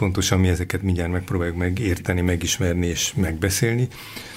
pontosan mi ezeket mindjárt megpróbáljuk megérteni, megismerni és megbeszélni.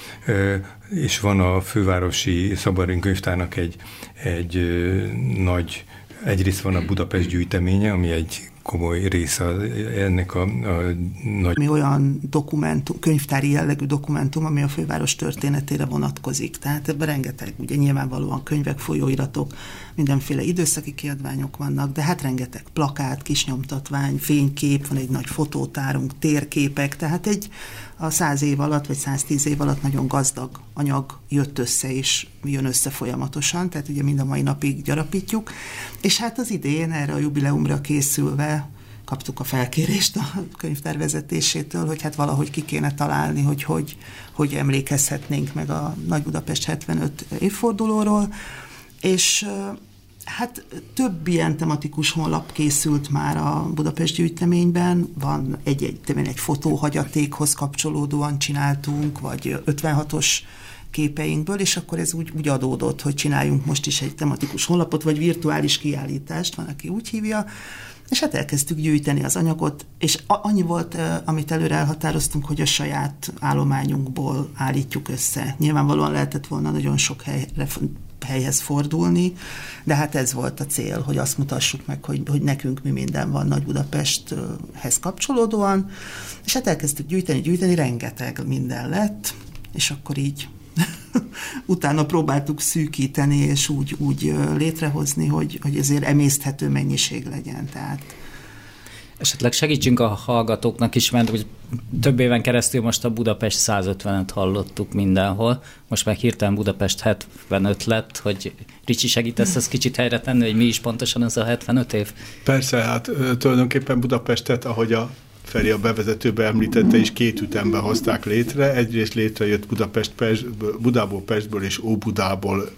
És van a Fővárosi Szabadrend Könyvtárnak egy nagy, egyrészt van a Budapest gyűjteménye, ami egy komoly része ennek a nagy... Mi olyan dokumentum, könyvtári jellegű dokumentum, ami a főváros történetére vonatkozik. Tehát ebben rengeteg, ugye nyilvánvalóan könyvek, folyóiratok, mindenféle időszaki kiadványok vannak, de hát rengeteg plakát, kisnyomtatvány, fénykép, van egy nagy fotótárunk, térképek, tehát a 100 év alatt, vagy 110 év alatt nagyon gazdag anyag jött össze, és jön össze folyamatosan, tehát ugye mind a mai napig gyarapítjuk. És hát az idén erre a jubileumra készülve kaptuk a felkérést a könyvtár vezetésétől, hogy hát valahogy ki kéne találni, hogy emlékezhetnénk meg a Nagy Budapest 75 évfordulóról, és hát több ilyen tematikus honlap készült már a Budapest gyűjteményben, van egy fotóhagyatékhoz kapcsolódóan csináltunk, vagy 56-os képeinkből, és akkor ez úgy adódott, hogy csináljunk most is egy tematikus honlapot, vagy virtuális kiállítást, van, aki úgy hívja, és hát elkezdtük gyűjteni az anyagot, és annyi volt, amit előre elhatároztunk, hogy a saját állományunkból állítjuk össze. Nyilvánvalóan lehetett volna nagyon sok helyhez fordulni, de hát ez volt a cél, hogy azt mutassuk meg, hogy nekünk mi minden van Nagy Budapesthez kapcsolódóan, és hát elkezdtük gyűjteni, rengeteg minden lett, és akkor így utána próbáltuk szűkíteni, és úgy létrehozni, hogy ezért emészthető mennyiség legyen. Tehát esetleg segítsünk a hallgatóknak is, mert hogy több éven keresztül most a Budapest 150-et hallottuk mindenhol, most meg hirtelen Budapest 75 lett, hogy Ricsi, segítesz ezt kicsit helyre tenni, hogy mi is pontosan ez a 75 év? Persze, hát tulajdonképpen Budapestet, ahogy a Feri a bevezetőbe említette, is két ütemben hozták létre. Egyrészt létrejött Budából, Pestből és Óbudából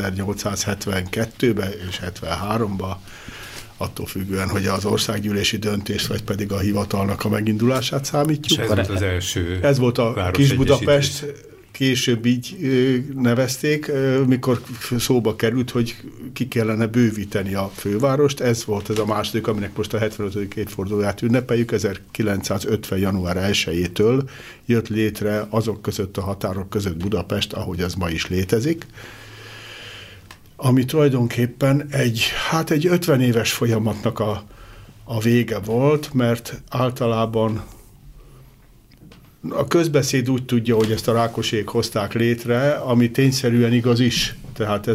1872-ben és 73-ban, attól függően, hogy az országgyűlési döntés, vagy pedig a hivatalnak a megindulását számítjuk. És ez volt az első. Ez volt a Kis Budapest, később így nevezték, mikor szóba került, hogy ki kellene bővíteni a fővárost. Ez volt ez a második, aminek most a 75. évfordulóját ünnepeljük. 1950. január 1-től jött létre azok között a határok között Budapest, ahogy ez ma is létezik, ami tulajdonképpen egy 50 éves folyamatnak a vége volt, mert általában a közbeszéd úgy tudja, hogy ezt a Rákosék hozták létre, ami tényszerűen igaz is. Tehát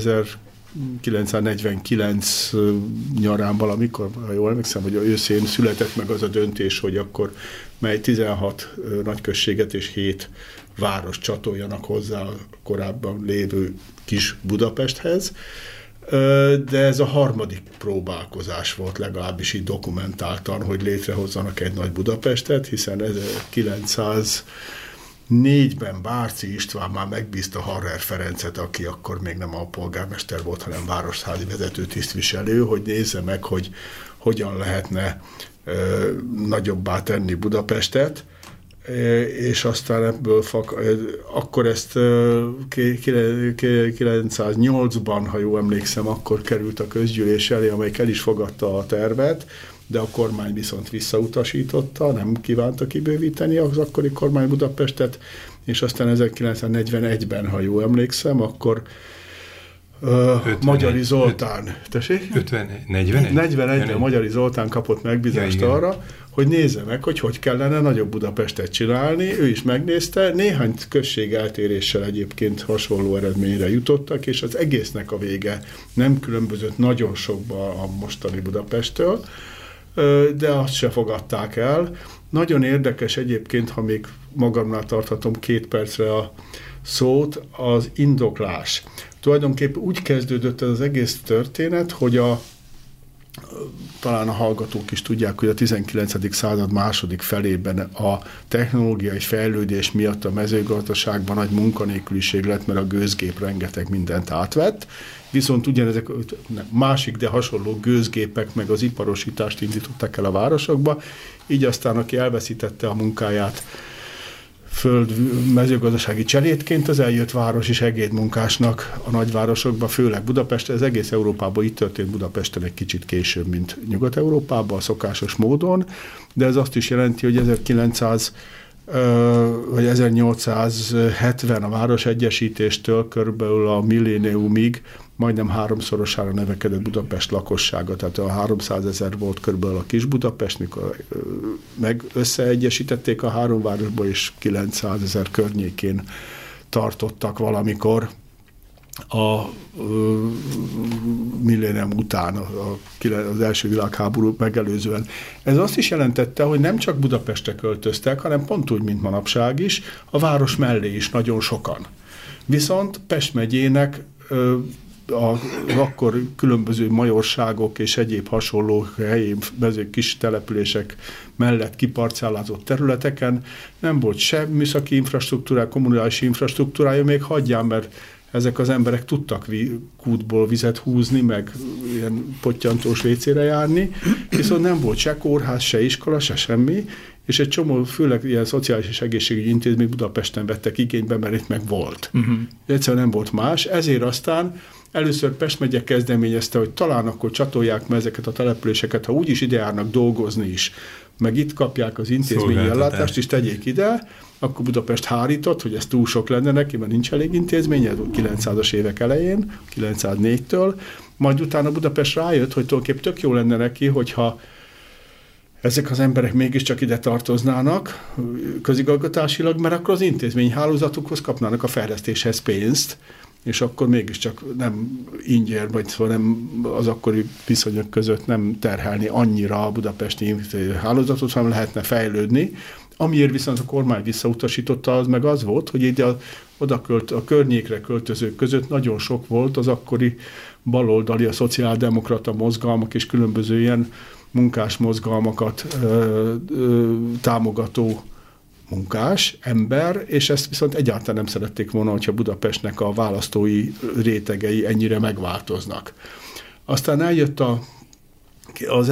1949 nyarán valamikor, ha jól emlékszem, hogy őszén született meg az a döntés, hogy akkor mely 16 nagyközséget és 7 város csatoljanak hozzá a korábban lévő Kis Budapesthez. De ez a harmadik próbálkozás volt, legalábbis így dokumentáltan, hogy létrehozzanak egy Nagy Budapestet, hiszen 1904-ben Bárci István már megbízta Harrer Ferencet, aki akkor még nem a polgármester volt, hanem városházi vezető tisztviselő, hogy nézze meg, hogy hogyan lehetne nagyobbá tenni Budapestet, és aztán ebből akkor ezt 908-ban, ha jól emlékszem, akkor került a közgyűlés elé, amelyik el is fogadta a tervet, de a kormány viszont visszautasította, nem kívánta kibővíteni az akkori kormány Budapestet, és aztán 1941-ben, ha jól emlékszem, akkor Magyari Zoltán, 41-ben Magyari Zoltán kapott megbízást arra, hogy nézze meg, hogy kellene nagyobb Budapestet csinálni. Ő is megnézte, néhány község eltéréssel egyébként hasonló eredményre jutottak, és az egésznek a vége nem különbözött nagyon sokba a mostani Budapesttől, de azt se fogadták el. Nagyon érdekes egyébként, ha még magamnál tarthatom 2 percre a szót, az indoklás. Tulajdonképpen úgy kezdődött ez az egész történet, hogy talán a hallgatók is tudják, hogy a 19. század második felében a technológiai fejlődés miatt a mezőgazdaságban nagy munkanélküliség lett, mert a gőzgép rengeteg mindent átvett, viszont ugyanezek másik, de hasonló gőzgépek meg az iparosítást indították el a városokba, így aztán aki elveszítette a munkáját föld mezőgazdasági cselédként az eljött város is segédmunkásnak a nagyvárosokban, főleg Budapesten, ez egész Európában így történt, Budapesten egy kicsit később, mint Nyugat-Európában, a szokásos módon, de ez azt is jelenti, hogy 1870 a városegyesítéstől körülbelül a milléniumig majdnem 3-szorosára növekedett Budapest lakossága, tehát a 300 000 volt körülbelül a kis Budapest, mikor meg összeegyesítették a három városba, és 900 000 környékén tartottak valamikor a millénium után, az első világháború megelőzően. Ez azt is jelentette, hogy nem csak Budapestre költöztek, hanem pont úgy, mint manapság is, a város mellé is nagyon sokan. Viszont Pest megyének akkor különböző majorságok és egyéb hasonló helyi kis települések mellett kiparcellázott területeken nem volt se műszaki infrastruktúrája, kommunális infrastruktúrája, még hagyján, mert ezek az emberek tudtak kútból vizet húzni, meg ilyen pottyantós vécére járni, viszont nem volt se kórház, se iskola, se semmi, és egy csomó, főleg ilyen szociális és egészségügyi intézmény Budapesten vettek igénybe, mert itt meg volt. Egyszerűen nem volt más, ezért aztán először Pest megye kezdeményezte, hogy talán akkor csatolják meg ezeket a településeket, ha úgyis ide járnak dolgozni is, meg itt kapják az intézményi ellátást, és tegyék ide, akkor Budapest hárított, hogy ez túl sok lenne neki, mert nincs elég intézménye, ez 900-as évek elején, 904-től, majd utána Budapest rájött, hogy tulajdonképpen tök jó lenne neki, hogyha ezek az emberek mégiscsak ide tartoznának közigazgatásilag, mert akkor az intézményhálózatukhoz kapnának a fejlesztéshez pénzt, és akkor mégiscsak nem ingyen, vagy szóval nem az akkori viszonyok között nem terhelni annyira a budapesti hálózatot, hanem lehetne fejlődni. Amiért viszont a kormány visszautasította, az meg az volt, hogy ide a környékre költözők között nagyon sok volt az akkori baloldali, a szociáldemokrata mozgalmak és különböző ilyen munkás mozgalmakat támogató munkás ember, és ezt viszont egyáltalán nem szerették volna, hogyha Budapestnek a választói rétegei ennyire megváltoznak. Aztán eljött az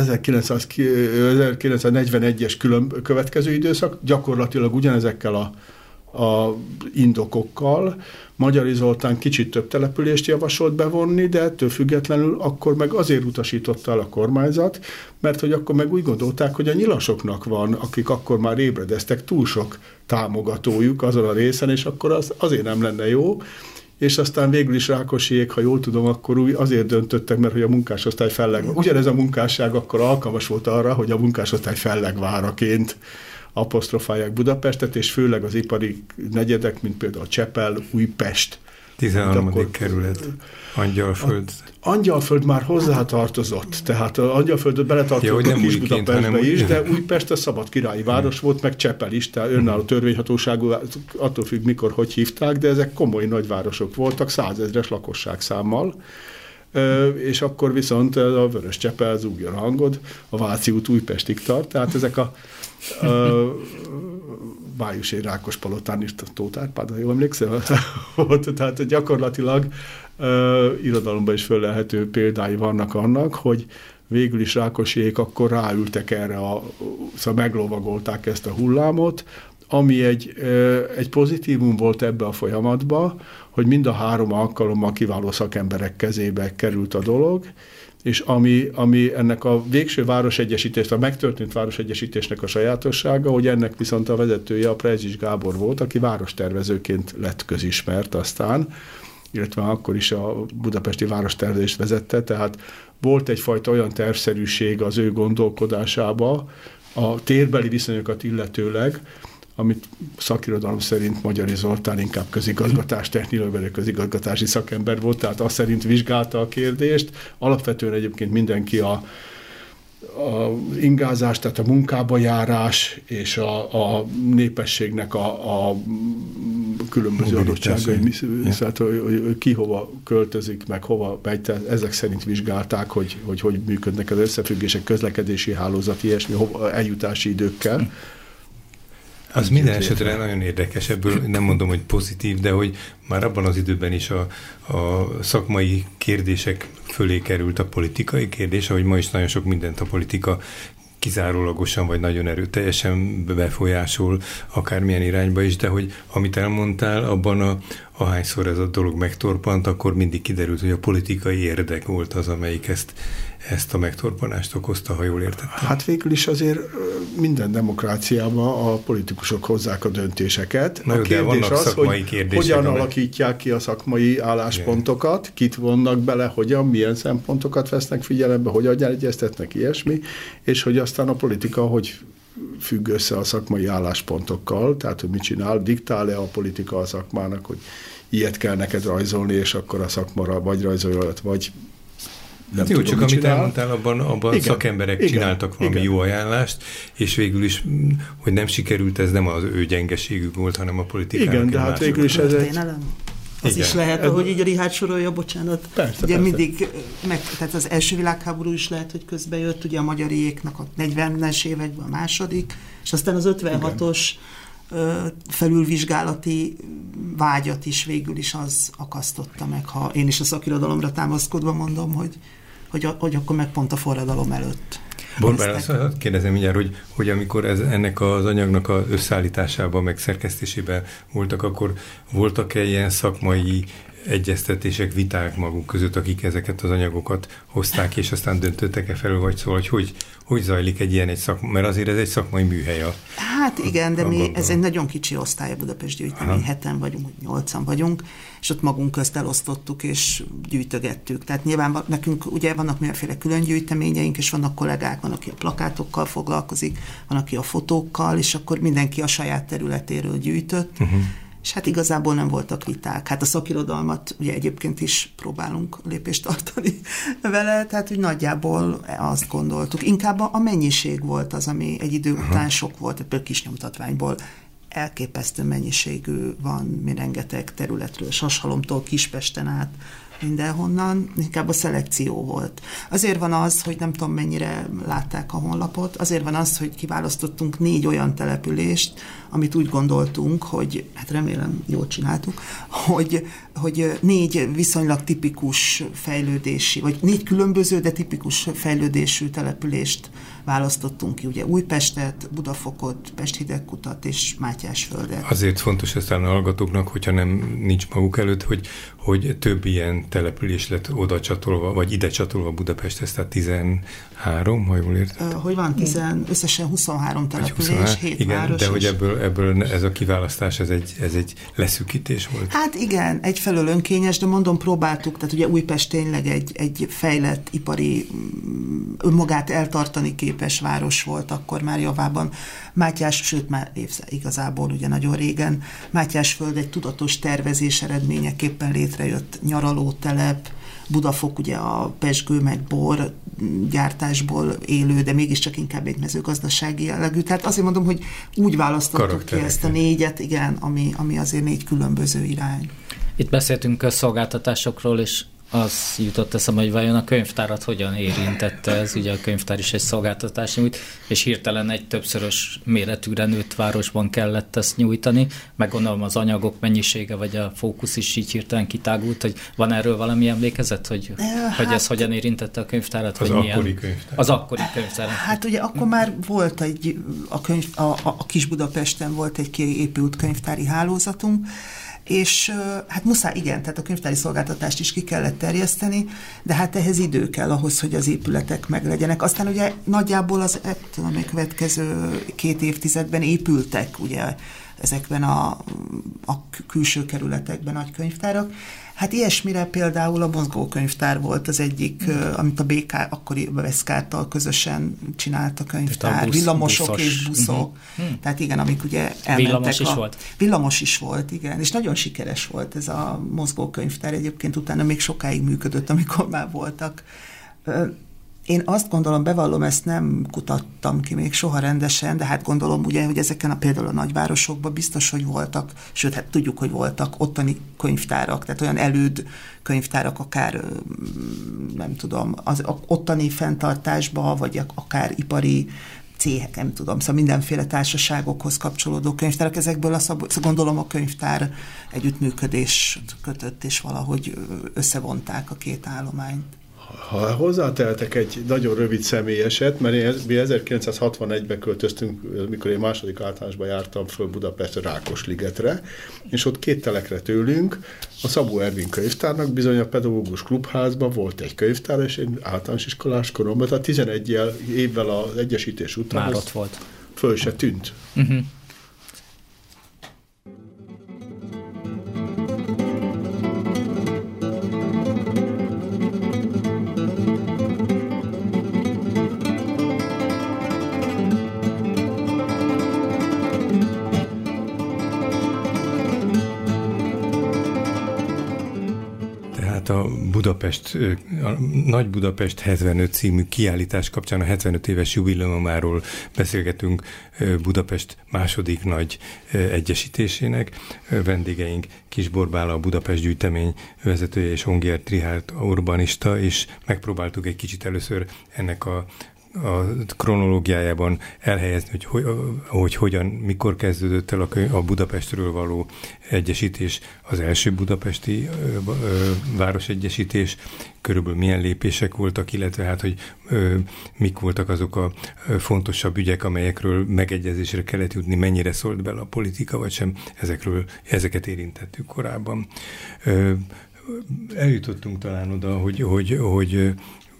1941-es következő időszak, gyakorlatilag ugyanezekkel a indokokkal. Magyari Zoltán kicsit több települést javasolt bevonni, de ettől függetlenül akkor meg azért utasította el a kormányzat, mert hogy akkor meg úgy gondolták, hogy a nyilasoknak van, akik akkor már ébredeztek, túl sok támogatójuk azon a részen, és akkor azért nem lenne jó. És aztán végül is Rákosiék, ha jól tudom, akkor azért döntöttek, mert hogy a munkásosztály fellegvára. Ugyanez a munkásság akkor alkalmas volt arra, hogy a munkásosztály fellegváraként apostrofálják Budapestet, és főleg az ipari negyedek, mint például Csepel, Újpest. 13. kerület, Angyalföld. Angyalföld már hozzátartozott, tehát Angyalföldöt beletartozott a kis Budapestbe is, de Újpest a szabadkirályi város volt, meg Csepel is, tehát önálló törvényhatóságú, attól függ mikor, hogy hívták, de ezek komoly nagyvárosok voltak, 100 000-es lakosságszámmal, és akkor viszont a Vörös Csepel zúgja a hangod, a Váci út Újpestig tart, tehát ezek a Májusi Rákospalotán is Tóth Árpád, ha jól emlékszem, volt, tehát gyakorlatilag irodalomban is föllelhető példái vannak annak, hogy végül is Rákosiék akkor ráültek erre, szóval meglovagolták ezt a hullámot, ami egy pozitívum volt ebbe a folyamatba, hogy mind a három alkalommal kiváló szakemberek kezébe került a dolog, és ami ennek a végső városegyesítést, a megtörtént városegyesítésnek a sajátossága, hogy ennek viszont a vezetője a Prejzsics Gábor volt, aki várostervezőként lett közismert aztán, illetve akkor is a budapesti várostervezést vezette, tehát volt egyfajta olyan tervszerűség az ő gondolkodásába, a térbeli viszonyokat illetőleg, amit szakirodalom szerint Magyari Zoltán inkább technológiai közigazgatási szakember volt, tehát azt szerint vizsgálta a kérdést. Alapvetően egyébként mindenki a ingázás, tehát a munkába járás és a népességnek a különböző adottságai, hogy ki hova költözik, meg hova megy, ezek szerint vizsgálták, hogy működnek az összefüggések, közlekedési hálózat, ilyesmi, eljutási időkkel. Az minden esetre nagyon érdekes, ebből nem mondom, hogy pozitív, de hogy már abban az időben is a szakmai kérdések fölé került a politikai kérdés, ahogy ma is nagyon sok mindent a politika kizárólagosan vagy nagyon erőteljesen befolyásol akármilyen irányba is, de hogy amit elmondtál, abban ahányszor ez a dolog megtorpant, akkor mindig kiderült, hogy a politikai érdek volt az, amelyik ezt a megtorpanást okozta, ha jól értettem. Hát végül is azért minden demokráciában a politikusok hozzák a döntéseket. Na jó, a kérdés az, hogy hogyan alakítják ki a szakmai álláspontokat, igen. Kit vonnak bele, hogyan, milyen szempontokat vesznek figyelembe, hogyan egyeztetnek, ilyesmi, és hogy aztán a politika hogy függ össze a szakmai álláspontokkal, tehát hogy mit csinál, diktál-e a politika a szakmának, hogy ilyet kell neked rajzolni, és akkor a szakmara vagy rajzolja, vagy nem jó, tudom, csak amit elmondtál, abban szakemberek csináltak valami jó ajánlást, és végül is, hogy nem sikerült, ez nem az ő gyengeségük volt, hanem a politikának. Igen, de hát végül is ez egy... Az igen. Is lehet, ahogy így a Richárd sorolja, bocsánat. Persze. Mindig, tehát az első világháború is lehet, hogy közbejött, ugye a magyariéknak a 40-es években a második, és aztán az 56-os felülvizsgálati vágyat is végül is az akasztotta meg, ha én is a szakirodalomra támaszkodva mondom, hogy akkor meg pont a forradalom előtt. Borbála, azt kérdezem mindjárt, hogy amikor ennek az anyagnak az összeállításában, meg szerkesztésében voltak, akkor voltak-e ilyen szakmai egyeztetések, viták maguk között, akik ezeket az anyagokat hozták, és aztán döntöttek-e felül, vagy szól, hogy zajlik egy ilyen mert azért ez egy szakmai műhely. Hát igen, de ez egy nagyon kicsi osztály a Budapest gyűjtemény, 7-en vagyunk, 8-an vagyunk, és ott magunk közt elosztottuk, és gyűjtögettük. Tehát nyilván nekünk ugye vannak mindenféle külön gyűjteményeink, és vannak kollégák, van, aki a plakátokkal foglalkozik, van, aki a fotókkal, és akkor mindenki a saját területéről gyűjtött, és hát igazából nem voltak viták. Hát a szakirodalmat ugye egyébként is próbálunk lépést tartani vele, tehát hogy nagyjából azt gondoltuk. Inkább a mennyiség volt az, ami egy idő után sok volt, például kisnyomtatványból elképesztő mennyiségű van, mi rengeteg területről, Sashalomtól Kispesten át, mindenhonnan, inkább a szelekció volt. Azért van az, hogy nem tudom mennyire látták a honlapot, azért van az, hogy kiválasztottunk 4 olyan települést, amit úgy gondoltunk, hogy, hát remélem jól csináltuk, hogy 4 viszonylag tipikus fejlődési, vagy 4 különböző, de tipikus fejlődésű települést választottunk ki, ugye Újpestet, Budafokot, Pesthidegkutat és Mátyásföldet. Azért fontos aztán a hallgatóknak, hogyha nincs maguk előtt, hogy több ilyen település lett oda csatolva, vagy ide csatolva Budapesthez, tehát 13, ha jól értem. Hogy van összesen 23 település, 7 igen, város. De hogy ebből ez a kiválasztás, ez egy leszűkítés volt? Hát igen, egyfelől önkényes, de mondom, próbáltuk, tehát ugye Újpest tényleg egy fejlett, ipari, önmagát eltartani képes város volt akkor már javában. Mátyás, sőt már igazából ugye nagyon régen, Mátyásföld egy tudatos tervezés eredményeképpen létrejött nyaralótelep, Budafok ugye a pezsgő meg bor gyártásból élő, de mégiscsak inkább egy mezőgazdasági jellegű. Tehát azért mondom, hogy úgy választottuk ki ezt a 4-et, igen, ami azért 4 különböző irány. Itt beszéltünk közszolgáltatásokról, és az jutott eszembe, hogy vajon a könyvtárat hogyan érintette ez, ugye a könyvtár is egy szolgáltatás nyújt, és hirtelen egy többszörös méretűre nőtt városban kellett ezt nyújtani, meg gondolom az anyagok mennyisége, vagy a fókusz is így hirtelen kitágult, hogy van erről valami emlékezet, hogy ez hogyan érintette a könyvtárat? Az akkori könyvtár. Az akkori könyvtár. Hát ugye akkor már volt a Kis Budapesten volt egy kiépült könyvtári hálózatunk, és hát muszáj, igen, tehát a könyvtári szolgáltatást is ki kellett terjeszteni, de hát ehhez idő kell ahhoz, hogy az épületek meglegyenek. Aztán ugye nagyjából az következő 2 évtizedben épültek ugye ezekben a külső kerületekben nagy könyvtárak. Hát ilyesmire például a mozgókönyvtár volt az egyik, amit a BK akkori Veszkárttal közösen csinált a könyvtár. Villamosok és buszok. Tehát igen, amik ugye elmentek. Villamos is volt? Villamos is volt, igen. És nagyon sikeres volt ez a mozgókönyvtár. Egyébként utána még sokáig működött, amikor már voltak. Én azt gondolom, bevallom, ezt nem kutattam ki még soha rendesen, de hát gondolom ugye, hogy ezeken például a nagyvárosokban biztos, hogy voltak, sőt, hát tudjuk, hogy voltak ottani könyvtárak, tehát olyan előd könyvtárak, akár nem tudom, az ottani fenntartásba, vagy akár ipari cégek, nem tudom, szóval mindenféle társaságokhoz kapcsolódó könyvtárak, ezekből gondolom a könyvtár együttműködést kötött, és valahogy összevonták a 2 állományt. Ha hozzátehetek egy nagyon rövid személyeset, mert mi 1961-ben költöztünk, mikor én második általánosban jártam föl Budapestre, Rákosligetre, és ott 2 telekre tőlünk a Szabó Ervin könyvtárnak bizony a pedagógus klubházban volt egy könyvtár, és én általános iskolás koromban, tehát 11 évvel az egyesítés után már ott volt. Föl se tűnt. A Nagy Budapest 75 című kiállítás kapcsán a 75 éves jubileumáról beszélgetünk Budapest második nagy egyesítésének. Vendégeink Kis-Bor Bála, a Budapest gyűjtemény vezetője, és Ongert Richárd, urbanista, és megpróbáltuk egy kicsit először ennek a kronológiájában elhelyezni, hogy hogyan, mikor kezdődött el a Budapestről való egyesítés, az első budapesti városegyesítés, körülbelül milyen lépések voltak, illetve hát, hogy mik voltak azok a fontosabb ügyek, amelyekről megegyezésre kellett jutni, mennyire szólt bele a politika, vagy sem, ezeket érintettük korábban. Eljutottunk talán oda, hogy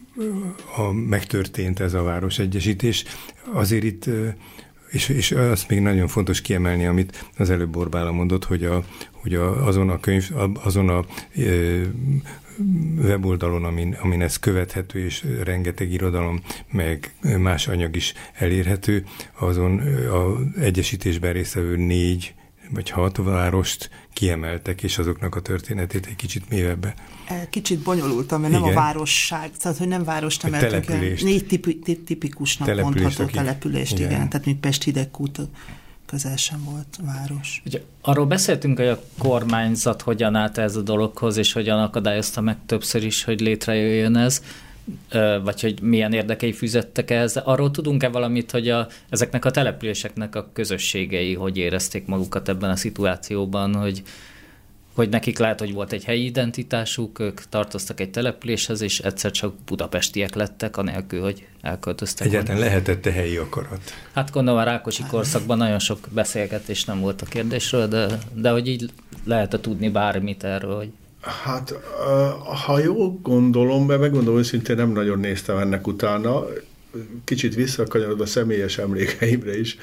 megtörtént ez a városegyesítés. Azért itt, és azt még nagyon fontos kiemelni, amit az előbb Borbála mondott, hogy azon a weboldalon, amin ez követhető, és rengeteg irodalom, meg más anyag is elérhető, azon az egyesítésben résztvevő 4 vagy 6 várost kiemeltek, és azoknak a történetét egy kicsit mélyebben. Kicsit bonyolultam, mert igen. Nem a városság, tehát hogy nem várost emeltünk, 4 tipikusnak mondható települést, igen. Tehát még Pest Hidegkút közel sem volt város. Ugye, arról beszéltünk, hogy a kormányzat hogyan állt ez a dologhoz, és hogyan akadályozta meg többször is, hogy létrejöjjön ez, vagy hogy milyen érdekei fűzöttek ehhez. Arról tudunk-e valamit, hogy ezeknek a településeknek a közösségei hogy érezték magukat ebben a szituációban, hogy nekik lehet, hogy volt egy helyi identitásuk, ők tartoztak egy településhez, és egyszer csak budapestiek lettek, anélkül, hogy elköltöztek. Egyáltalán lehetett-e helyi akarat? Hát gondolom a rákosi korszakban nagyon sok beszélgetés nem volt a kérdésről, de hogy így lehet tudni bármit erről, hogy... Hát, ha jól gondolom, mert megmondom őszintén, nem nagyon néztem ennek utána, kicsit visszakanyarodva személyes emlékeimre is,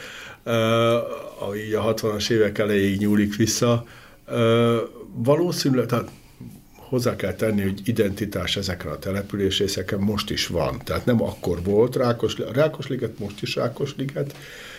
így a 60-as évek elejéig nyúlik vissza. Valószínűleg, tehát hozzá kell tenni, hogy identitás ezekre a településrészeken most is van. Tehát nem akkor volt Rákosliget, most is Rákosliget.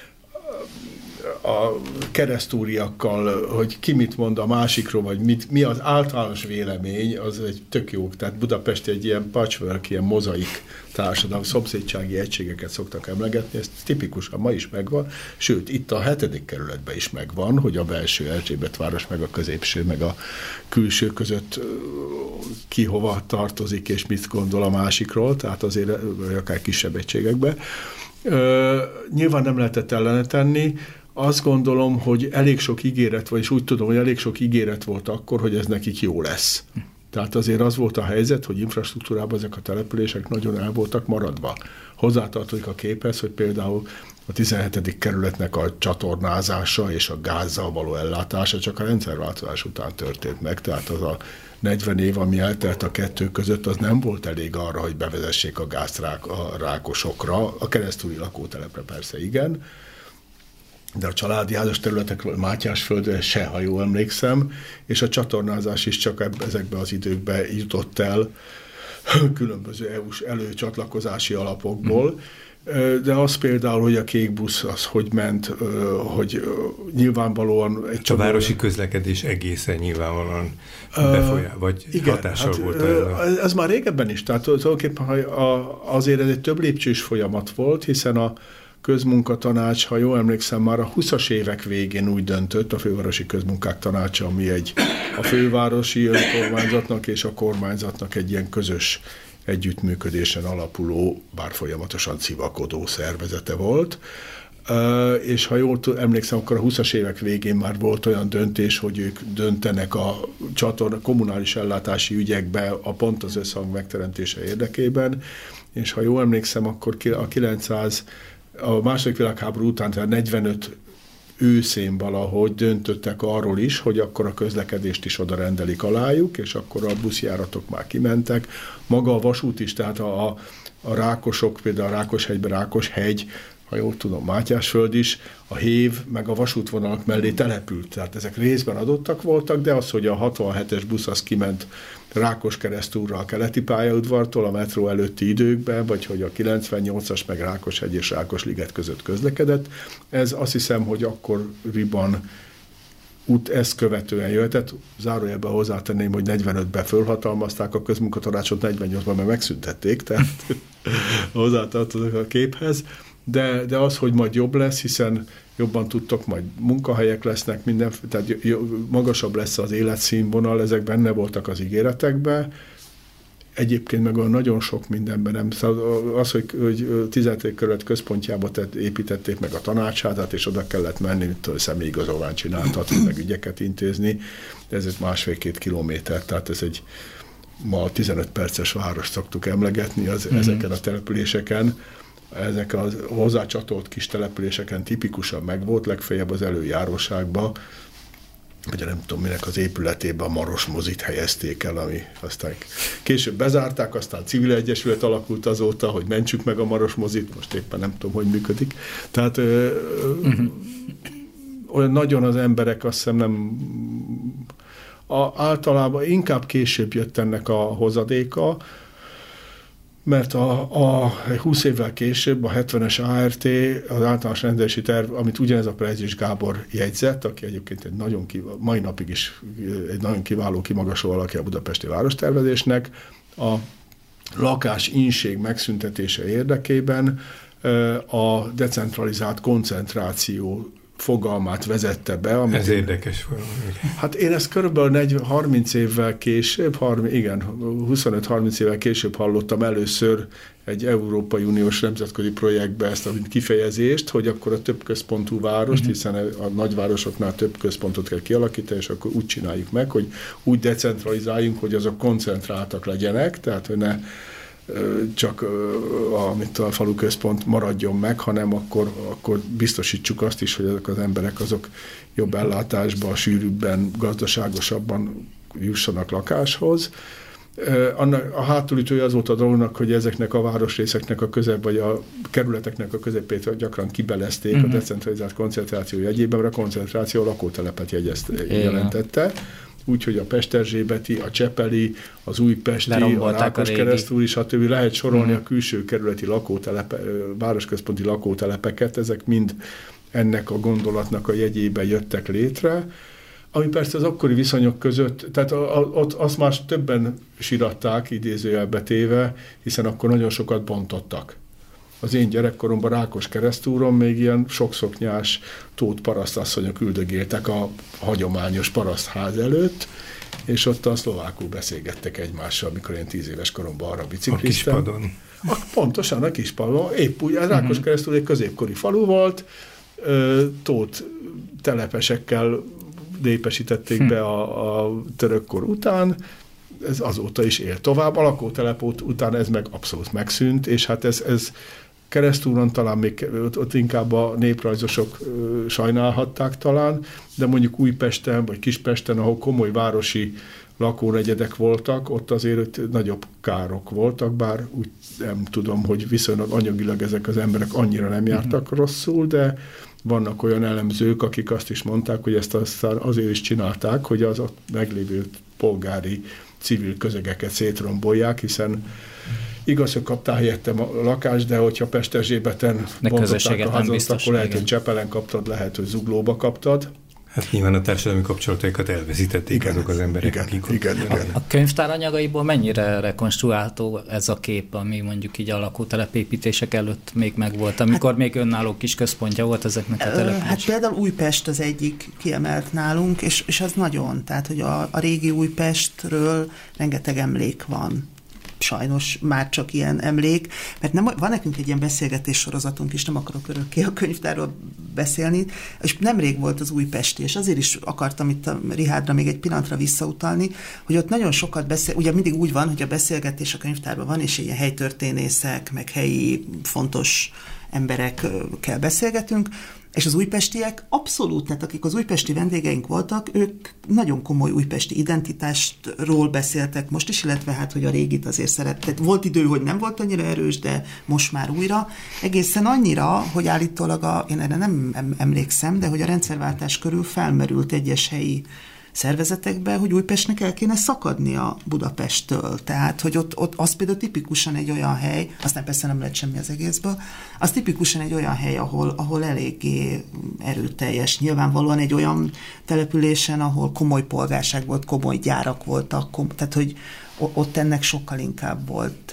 A keresztúriakkal, hogy ki mit mond a másikról, vagy mi az általános vélemény, az egy tök jó. Tehát Budapest egy ilyen patchwork, ilyen mozaik társadalom, szomszédsági egységeket szoktak emlegetni, ez tipikusan ma is megvan, sőt, itt a 7. kerületben is megvan, hogy a belső Erzsébetváros, meg a középső, meg a külső között ki hova tartozik, és mit gondol a másikról, tehát azért akár kisebb egységekben. Nyilván nem lehetett ellene tenni. Azt gondolom, hogy elég sok ígéret, vagyis úgy tudom, hogy elég sok ígéret volt akkor, hogy ez nekik jó lesz. Tehát azért az volt a helyzet, hogy infrastruktúrában ezek a települések nagyon el voltak maradva. Hozzátartozik a képhez, hogy például a 17. kerületnek a csatornázása és a gázzal való ellátása csak a rendszerváltozás után történt meg, tehát az a 40 év, ami eltelt a kettő között, az nem volt elég arra, hogy bevezessék a gázt a rákosokra, a keresztúri lakótelepre persze igen, de a családi házas területekről, Mátyásföldre se, ha jól emlékszem, és a csatornázás is csak ezekben az időkben jutott el különböző EU-s előcsatlakozási alapokból, de az például, hogy a kék busz az hogy ment, hogy nyilvánvalóan... A városi közlekedés egészen nyilvánvalóan vagy igen, hatással hát, volt. Ez már régebben is, tehát tulajdonképpen azért ez egy több lépcsős folyamat volt, hiszen a közmunkatanács, ha jól emlékszem, már a 20-as évek végén úgy döntött, a Fővárosi Közmunkák Tanácsa, ami a fővárosi önkormányzatnak és a kormányzatnak egy ilyen közös együttműködésen alapuló, bár folyamatosan civakodó szervezete volt. és ha jól emlékszem, akkor a 20-as évek végén már volt olyan döntés, hogy ők döntenek a kommunális ellátási ügyekbe pont az összhang megteremtése érdekében, és ha jól emlékszem, akkor a második világháború után, tehát 45 őszén valahogy döntöttek arról is, hogy akkor a közlekedést is oda rendelik alájuk, és akkor a buszjáratok már kimentek. Maga a vasút is, tehát a Rákosok, például a Rákoshegyben Rákoshegy, ha jól tudom, Mátyásföld is, a Hév, meg a vasútvonalak mellé települt. Tehát ezek részben adottak voltak, de az, hogy a 67-es busz az kiment Rákoskeresztúrra a keleti pályaudvartól a metró előtti időkben, vagy hogy a 98-as meg Rákoshegy és Rákosliget között közlekedett. Ez azt hiszem, hogy akkoriban ezt követően jöhetett. Zárójelben hozzátenném, hogy 45-ben fölhatalmazták a közmunkatanácsot, 48-ban meg megszüntették, tehát hozzátartozok a képhez. De az, hogy majd jobb lesz, hiszen jobban tudtok, majd munkahelyek lesznek, tehát magasabb lesz az életszínvonal, ezek benne voltak az ígéretekben. Egyébként meg olyan nagyon sok mindenben nem. Az, hogy 17. kerület központjába építették meg a tanácsházat, és oda kellett menni, mint a személyigazolványt csináltatni, meg ügyeket intézni, ez egy 1,5-2 kilométer, tehát ez egy ma 15 perces város szoktuk emlegetni ezeken a településeken. Ezek a hozzácsatolt kis településeken tipikusan megvolt, legfeljebb az előjáróságban, vagy nem tudom minek az épületében a Maros mozit helyezték el, ami aztán később bezárták, aztán civil egyesület alakult azóta, hogy mentsük meg a Maros mozit, most éppen nem tudom, hogy működik. Tehát olyan nagyon az emberek azt hiszem nem... általában inkább később jött ennek a hozadéka, mert a 20 évvel később a 70-es ART, az általános rendelési terv, amit ugyanez a Prejzis Gábor jegyzett, aki egyébként egy mai napig is egy nagyon kiváló, kimagasló alakja a budapesti várostervezésnek, a lakás-inség megszüntetése érdekében a decentralizált koncentráció fogalmát vezette be. Ez érdekes volt. Hát én ezt körülbelül 30 évvel később, 25-30 évvel később hallottam először egy Európai Uniós nemzetközi projektbe ezt a kifejezést, hogy akkor a több központú várost, hiszen a nagyvárosoknál több központot kell kialakítani, és akkor úgy csináljuk meg, hogy úgy decentralizáljunk, hogy azok koncentráltak legyenek, tehát hogy ne csak a falu központ maradjon meg, hanem akkor biztosítsuk azt is, hogy ezek az emberek azok jobb ellátásban, sűrűbben, gazdaságosabban jussanak lakáshoz. A hátulütője az volt a dolognak, hogy ezeknek a városrészeknek a közep, vagy a kerületeknek a közepét gyakran kibelezték a decentralizált koncentráció jegyében, mert a koncentráció a lakótelepet jelentette. Úgyhogy a Pesterzsébeti, a Csepeli, az Újpesti, a Rákoskeresztúri, stb. Lehet sorolni a külső kerületi városközponti lakótelepeket, ezek mind ennek a gondolatnak a jegyében jöttek létre, ami persze az akkori viszonyok között, tehát azt már többen siratták, idézőjelbe téve, hiszen akkor nagyon sokat bontottak. Az én gyerekkoromban Rákoskeresztúron még ilyen sokszoknyás Tóth parasztasszonyok üldögéltek a hagyományos parasztház előtt, és ott a szlovákul beszélgettek egymással, amikor én 10 éves koromban arra bicikliztem. A Kispadon. Pontosan a Kispadon. Épp úgy, a Rákoskeresztúr egy középkori falu volt, Tóth telepesekkel népesítették be a törökkor után, ez azóta is él tovább. A lakótelep után ez meg abszolút megszűnt, és hát ez Keresztúron talán még ott inkább a néprajzosok sajnálhatták talán, de mondjuk Újpesten vagy Kispesten, ahol komoly városi lakónegyedek voltak, ott azért nagyobb károk voltak, bár úgy nem tudom, hogy viszonylag anyagilag ezek az emberek annyira nem jártak rosszul, de vannak olyan elemzők, akik azt is mondták, hogy ezt aztán azért is csinálták, hogy az ott meglévő polgári civil közegeket szétrombolják, hiszen igaz, hogy kaptál helyettem a lakást, de hogyha Pesterzsébeten bontották a házat, akkor lehet, hogy Csepelen kaptad, lehet, hogy Zuglóba kaptad. Hát nyilván a társadalmi kapcsolataikat elveszítették azok az emberek, akik igen. A könyvtár anyagaiból mennyire rekonstruálható ez a kép, ami mondjuk így a lakótelepépítések előtt még megvolt, amikor még önálló kis központja volt ezeknek a települések? Hát például Újpest az egyik kiemelt nálunk, és az nagyon, tehát hogy a régi Újpestről rengeteg emlék van. sajnos már csak ilyen emlék, mert van nekünk egy ilyen beszélgetés sorozatunk is, nem akarok örökké a könyvtárról beszélni, és nemrég volt az újpesti, és azért is akartam itt a Richardra még egy pillanatra visszautalni, hogy ott nagyon sokat ugye mindig úgy van, hogy a beszélgetés a könyvtárban van, és ilyen helytörténészek, meg helyi fontos emberekkel beszélgetünk, és az újpestiek abszolút, tehát akik az újpesti vendégeink voltak, ők nagyon komoly újpesti identitásról beszéltek most is, illetve hát, hogy a régit azért szerettek. Volt idő, hogy nem volt annyira erős, de most már újra. Egészen annyira, hogy állítólag én erre nem emlékszem, de hogy a rendszerváltás körül felmerült egyes helyi szervezetekbe, hogy Újpestnek el kéne szakadnia Budapesttől. Tehát, hogy ott az például tipikusan egy olyan hely, aztán persze nem lett semmi az egészből, az tipikusan egy olyan hely, ahol eléggé erőteljes. Nyilvánvalóan egy olyan településen, ahol komoly polgárság volt, komoly gyárak voltak, tehát, hogy ott ennek sokkal inkább volt,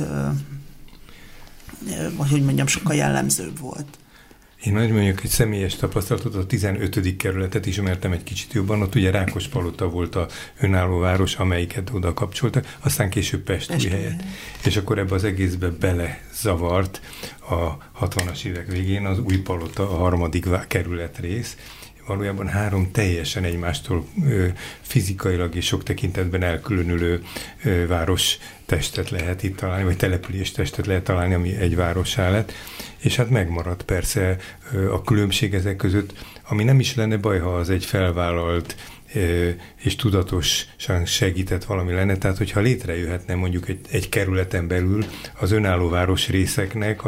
hogy mondjam, sokkal jellemzőbb volt. Én mondjuk egy személyes tapasztalatot, a 15. kerületet ismertem egy kicsit jobban, ott ugye Rákospalota volt a önálló város, amelyiket oda kapcsoltak, aztán később Pest-Újhelyet. És akkor ebbe az egészbe belezavart a 60-as évek végén az Újpalota, a 3. kerület rész, valójában 3 teljesen egymástól fizikailag és sok tekintetben elkülönülő város testet lehet itt találni, vagy település testet lehet találni, ami egy várossá lett. És hát megmaradt persze a különbség ezek között, ami nem is lenne baj, ha az egy felvállalt és tudatosan segített valami lenne. Tehát, hogyha létrejöhetne mondjuk egy kerületen belül az önálló városrészeknek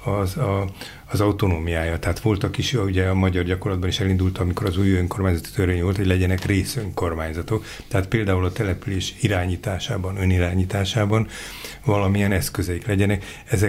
az autonómiája. Tehát voltak is, ugye a magyar gyakorlatban is elindult, amikor az új önkormányzati törvény volt, hogy legyenek részönkormányzatok. Tehát például a település irányításában, önirányításában valamilyen eszközeik legyenek.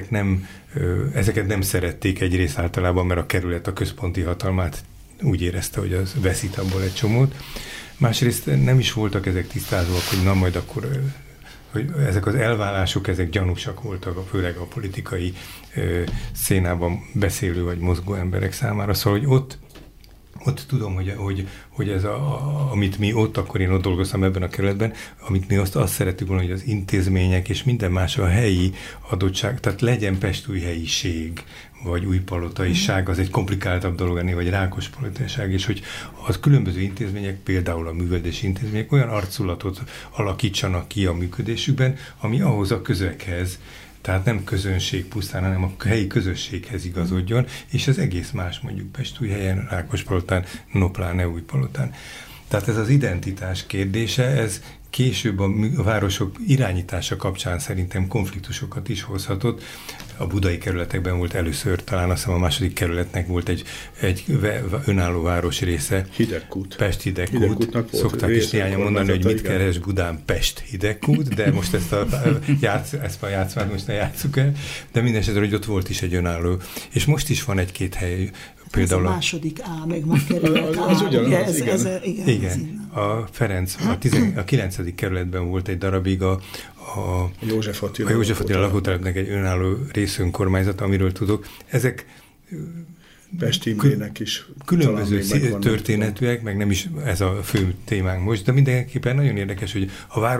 Ezeket nem szerették egyrészt általában, mert a kerület a központi hatalmát úgy érezte, hogy az veszít abból egy csomót. Másrészt nem is voltak ezek tisztázóak, hogy na majd akkor, hogy ezek az elválások, ezek gyanúsak voltak, főleg a politikai szénában beszélő vagy mozgó emberek számára. Szóval, hogy ott tudom, hogy ez amit mi akkor én ott dolgoztam ebben a kerületben, amit mi azt szerettük volna, hogy az intézmények és minden más a helyi adottság, tehát legyen Pest-Újhelyiség, vagy Újpalotaiság, az egy komplikáltabb dolog ennél, vagy Rákospalotaság, és hogy az különböző intézmények, például a művelődési intézmények olyan arculatot alakítsanak ki a működésükben, ami ahhoz a közeghez, tehát nem közönség pusztán, hanem a helyi közösséghez igazodjon, és az egész más mondjuk Pest-Újhelyen, Rákospalotán, pláne Újpalotán. Tehát ez az identitás kérdése, ez később a városok irányítása kapcsán szerintem konfliktusokat is hozhatott. A budai kerületekben volt először, talán azt hiszem a második kerületnek volt egy önálló város része. Hidegkút. Pest Hidegkút. Szokták is néhányan mondani, hogy mit keres Budán Pest Hidegkút, de most ezt a játszmát most ne játsszuk el, de minden esetre, hogy ott volt is egy önálló. És most is van egy-két hely, például ez a második A, meg ma kerület A. Az ugyanaz, igen. A Ferenc, a 9. kerületben volt egy darabig a József Attila lakótelepnek egy önálló részönkormányzat, amiről tudok. Ezek Pest Imrének is különböző történetűek, meg nem is ez a fő témánk most, de mindenképpen nagyon érdekes, hogy a város